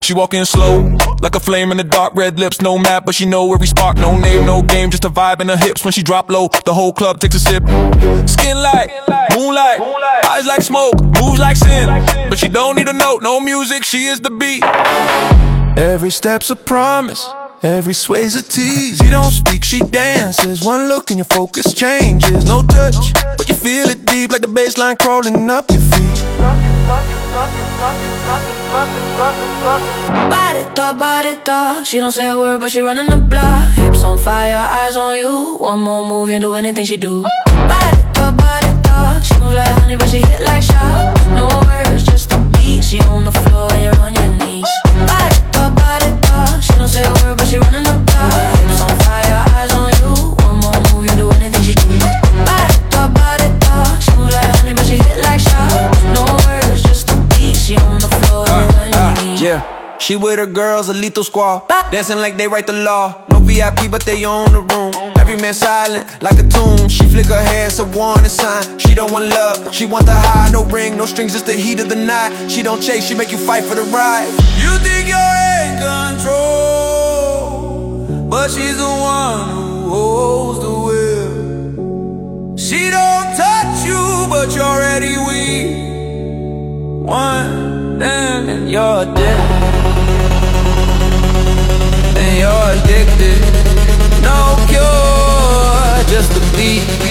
She walking slow, like a flame in the dark, red lips, no map, but she know every spark. No name, no game, just a vibe in her hips. When she drop low, the whole club takes a sip. Skin like moonlight, eyes like smoke, moves like sin. But she don't need a note, no music, she is the beat. Every step's a promise, every sway's a tease. She don't speak, she dances. One look and your focus changes. No touch, but you feel it deep, like the bass line crawling up your feet. Body, she don't say a word, but she running the block. Hips on fire, eyes on you. One more move, you do anything she do. Body, she move like honey, but she hit like shot. No words, just a beat. She on the floor and you're on your knees. Body, she don't say a word, but she running the block. Hips on fire, eyes on you. One more move, you do anything she do. Body, she move like honey, but she hit like shot. No words, just a beat. She on the floor and you're on your knees. Yeah. She with her girls, a lethal squad, dancing like they write the law. No VIP, but they own the room. Every man silent, like a tomb. She flick her hair, it's a warning sign. She don't want love, she want the high. No ring, no strings, just the heat of the night. She don't chase, she make you fight for the ride. You think you're in control, but she's the one who holds the wheel. She don't touch you, but you're already weak. One, then, and you're dead. You're addicted, no cure, just a beat.